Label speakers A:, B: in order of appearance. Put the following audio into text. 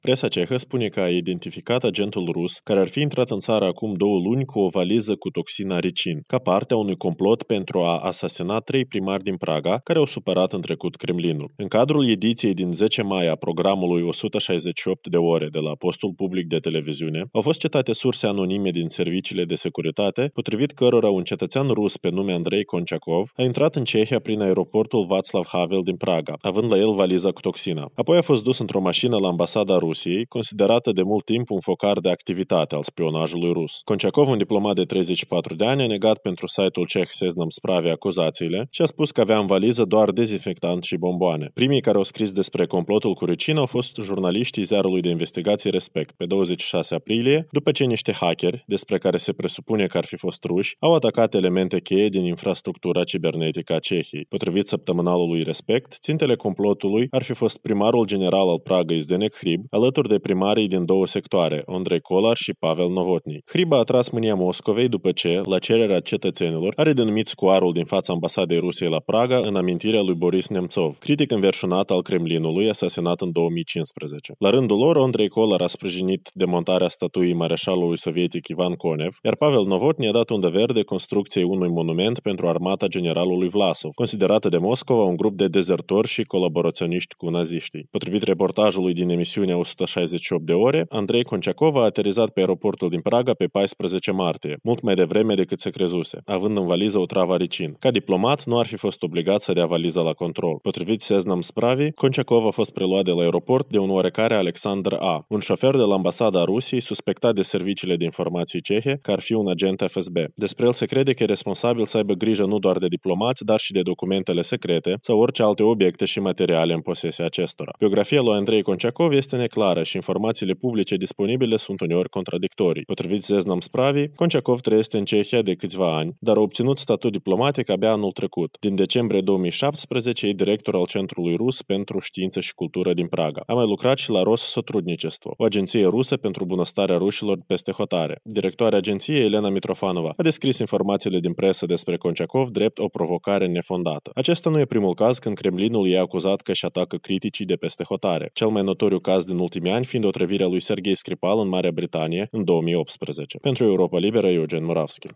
A: Presa cehă spune că a identificat agentul rus care ar fi intrat în țară acum 2 luni cu o valiză cu toxina ricin, ca parte a unui complot pentru a asasina 3 primari din Praga care au supărat în trecut Kremlinul. În cadrul ediției din 10 mai a programului 168 de ore de la postul public de televiziune, au fost citate surse anonime din serviciile de securitate, potrivit cărora un cetățean rus pe nume Andrei Konchakov a intrat în Cehia prin aeroportul Václav Havel din Praga, având la el valiza cu toxina. Apoi a fost dus într-o mașină la ambasada Rusiei, considerată de mult timp un focar de activitate al spionajului rus. Konchakov, un diplomat de 34 de ani, a negat pentru site-ul ceh Seznam Spravi acuzațiile și a spus că avea în valiză doar dezinfectant și bomboane. Primii care au scris despre complotul cu ricin au fost jurnaliștii ziarului de investigații Respect pe 26 aprilie, după ce niște hackeri, despre care se presupune că ar fi fost ruși, au atacat elemente cheie din infrastructura cibernetică a Cehiei. Potrivit săptămânalului Respect, țintele complotului ar fi fost primarul general al Pragăi Zdeněk Hrib, alături de primarii din 2 sectoare, Andrei Kolar și Pavel Novotny. Hrib a atras mânia Moscovei după ce, la cererea cetățenilor, are denumit scoarul din fața ambasadei Rusiei la Praga în amintirea lui Boris Nemțov, critic înverșunat al Kremlinului, asasinat în 2015. La rândul lor, Andrei Kolar a sprijinit demontarea statuii mareșalului sovietic Ivan Konev, iar Pavel Novotny a dat undă verde construcției unui monument pentru armata generalului Vlasov, considerată de Moscova un grup de dezertori și colaboraționiști cu naziștii. Potrivit reportajului din emisiunea 168 de ore, Andrei Konchakov a aterizat pe aeroportul din Praga pe 14 martie, mult mai devreme decât se crezuse, având în valiză o travă ricin. Ca diplomat, nu ar fi fost obligat să dea valiza la control. Potrivit Seznam Spravi, Konchakov a fost preluat de la aeroport de un oarecare Alexandr A., un șofer de la ambasada Rusiei suspectat de serviciile de informații cehe că ar fi un agent FSB. Despre el se crede că e responsabil să aibă grijă nu doar de diplomați, dar și de documentele secrete sau orice alte obiecte și materiale în posesia acestora. Biografia lui Andrei Konchakov este neclară și informațiile publice disponibile sunt uneori contradictorii. Potrivit Seznam Spravi, Konchakov trăiește în Cehia de câțiva ani, dar a obținut statut diplomatic abia anul trecut. Din decembrie 2017 e director al Centrului Rus pentru Știință și Cultură din Praga. A mai lucrat și la Rossotrodnicestvo, o agenție rusă pentru bunăstarea rușilor peste hotare. Directoarea agenției, Elena Mitrofanova, a descris informațiile din presă despre Konchakov drept o provocare nefondată. Acesta nu e primul caz când Kremlinul e acuzat că își atacă criticii de peste hotare. Cel mai notoriu caz din ultimii ani fiind otrăvirea lui Serghei Skripal în Marea Britanie în 2018. Pentru Europa Liberă, Eugen Moravski.